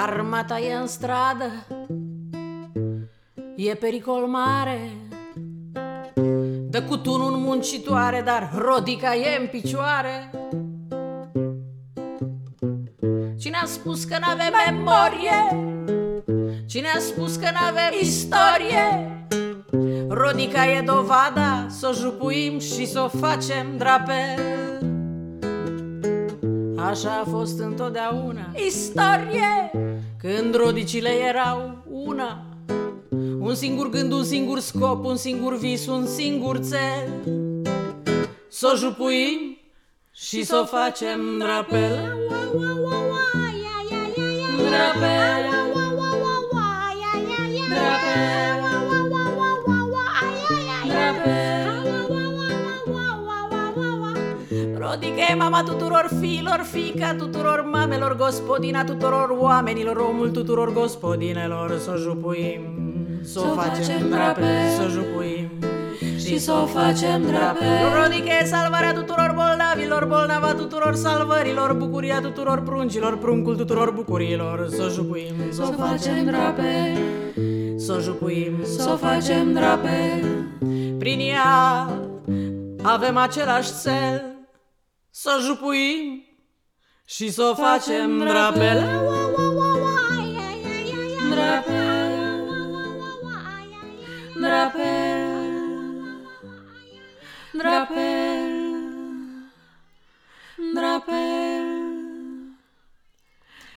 Armata e în stradă, e pericol mare. Dă cu tunul în muncitoare, dar Rodica e în picioare. Cine a spus că n-avem memorie? Cine a spus că n-avem istorie? Rodica e dovada, s-o jupuim și s-o facem drapel. Așa a fost întotdeauna istorie, când rodicile erau una. Un singur gând, un singur scop, un singur vis, un singur țel. S-o jupuim și s-o facem drapel. Drapel. Rodica e mama tuturor fiilor, fiica tuturor mamelor, gospodina tuturor oamenilor, omul tuturor gospodinelor. S-o jupuim, s-o facem drapel, s-o jupuim și s-o facem drapel. Rodica e salvarea tuturor bolnavilor, bolnava tuturor salvărilor, bucuria tuturor pruncilor, pruncul tuturor bucurilor. S-o jupuim, s-o facem drapel, s-o jupuim, s-o facem drapel. Prin ea avem același cel, s-o jupuim și s-o facem drapel.